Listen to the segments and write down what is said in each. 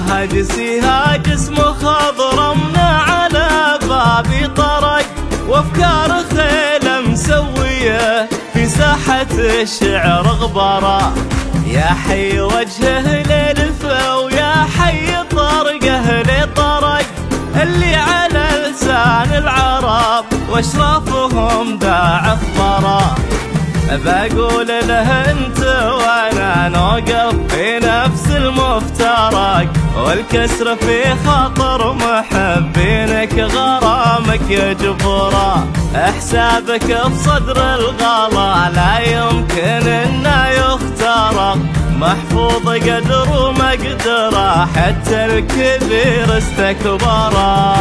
هاجسي هاجس مخضرمنا على بابي طرق، وافكار خيله مسويه في ساحة الشعر غبرة. يا حي وجهه للفا ويا حي طرقه لطرق، اللي على لسان العرب واشرافهم ذا عخبرة. بقول له انت وانا نوقف في نفس المفترق، والكسر في خاطر محبينك غرامك يجبره. حسابك بصدر الغلا لا يمكن انه يخترق، محفوظ قدر ومقدره حتى الكبير استكبره.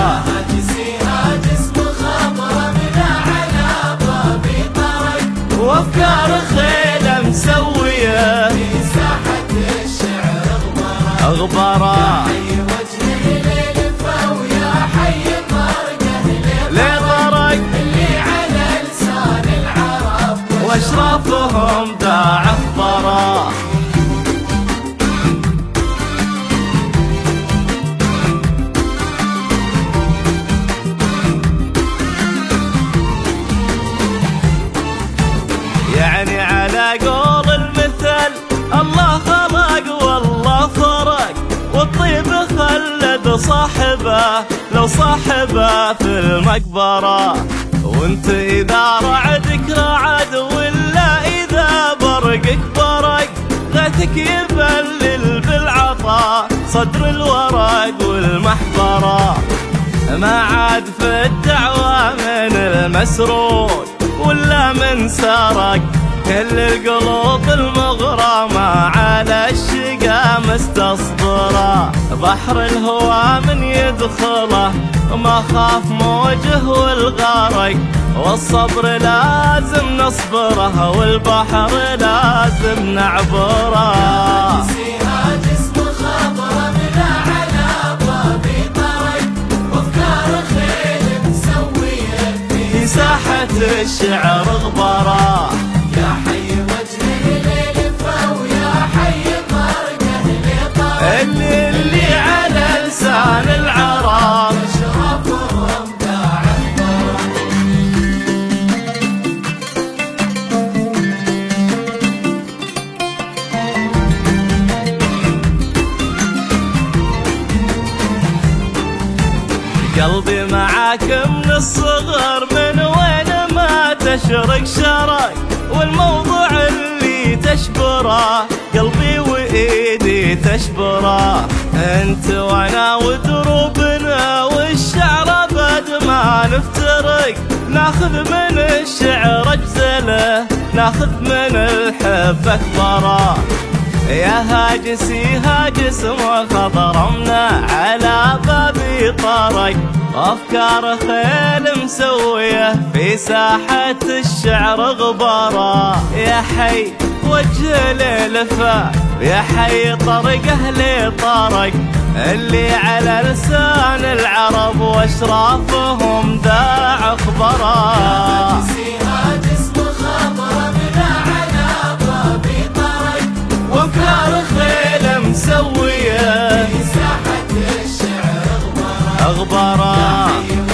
وافكار خيله مسويه في ساحة الشعر غبرة. يا حي وجهه للفا ويا حي طرقه لطرق، اللي على لسان العرب واشرافهم ذا عخبرة. يعني على قول المثل الله خلق والله فرق، والطيب خلد صاحبه لو صاحبه في المقبرة. وانت اذا رعدك رعد ولا اذا برقك برق، غيثك يبلل بالعطاء صدر الورق والمحبرة. ما عاد في الدعوة من المسروق ولا من سرق، كل القلوب المغرمة على الشقا مستصدرة. بحر الهوى من يدخله ما خاف موجه والغرق، والصبر لازم نصبره والبحر لازم نعبره. ساحة الشعر غبرة. يا حي وجهه للفا ويا حي طرقه لطرق، اللي على لسان العرب اشرافهم ذا عخبرة. قلبي معاك من الصغر، من وين ما تشرق شرق، والموضوع اللي تشبره قلبي وايدي تشبره. انت وانا ودروبنا والشعر ابد ما نفترق، ناخذ من الشعر اجزله ناخذ من الحب اكبره. يا هاجسي هاجس مخضرمنا على بابي طرق، أفكار خيل مسوية في ساحة الشعر غبرة. يا حي وجه للفا يا حي طرقه لطرق، اللي على لسان العرب واشرافهم ذا عخبرة. وافكار خيله مسويه في ساحة الشعر غبرة.